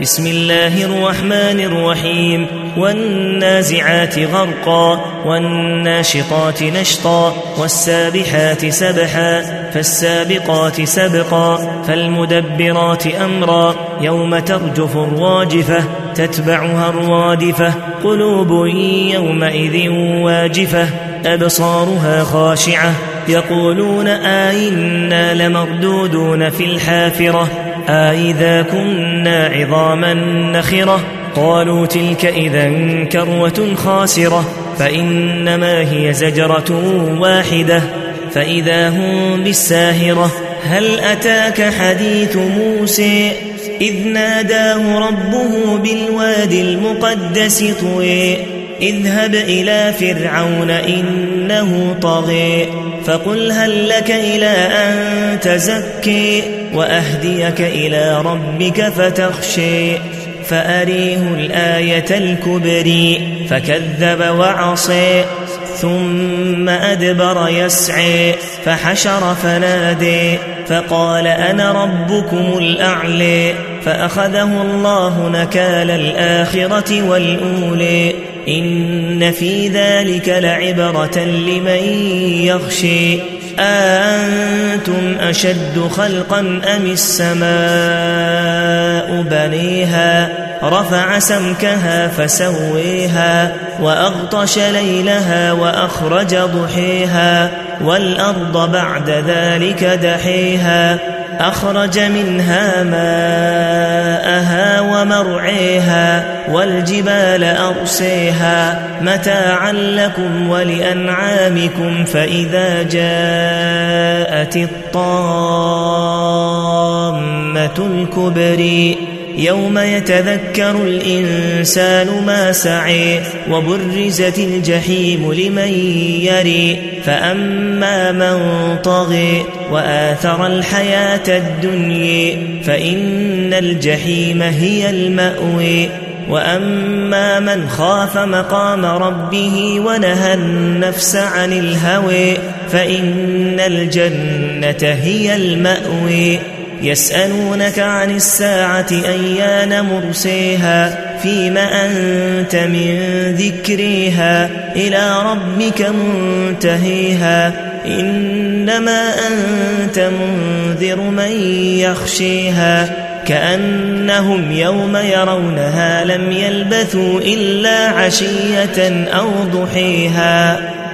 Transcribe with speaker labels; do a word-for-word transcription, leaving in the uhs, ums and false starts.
Speaker 1: بسم الله الرحمن الرحيم والنازعات غرقا والناشطات نشطا والسابحات سبحا فالسابقات سبقا فالمدبرات أمرا يوم ترجف الراجفة تتبعها الرادفة قلوب يومئذ واجفة أبصارها خاشعة يقولون آئنا لمردودون في الحافرة آئذا كنا عظاما نخرة قالوا تلك إذا كروة خاسرة فإنما هي زجرة واحدة فإذا هم بالساهرة هل أتاك حديث موسى إذ ناداه ربه بالوادي المقدس طوى اذهب إلى فرعون إنه طغى فقل هل لك إلى أن تزكي وأهديك إلى ربك فتخشي فأريه الآية الكبرى فكذب وعصى ثم أدبر يسعى فحشر فنادى فقال أنا ربكم الأعلى فأخذه الله نكال الآخرة والأولى إن في ذلك لعبرة لمن يخشي أأنتم أشد خلقا أم السماء بنيها رفع سمكها فسويها وأغطش ليلها وأخرج ضحيها والأرض بعد ذلك دحيها أخرج منها ماءها ومرعيها والجبال أرسيها متاعا لكم ولأنعامكم فإذا جاءت الطامة الكبرى يوم يتذكر الإنسان ما سعى وبرزت الجحيم لمن يري فأما من طغى وآثر الحياة الدنيا فإن الجحيم هي المأوى وأما من خاف مقام ربه ونهى النفس عن الهوى فإن الجنة هي المأوى يسألونك عن الساعة أيان مرسيها فيم أنت من ذكرها إلى ربك منتهيها إنما أنت منذر من يخشيها كأنهم يوم يرونها لم يلبثوا إلا عشية أو ضحيها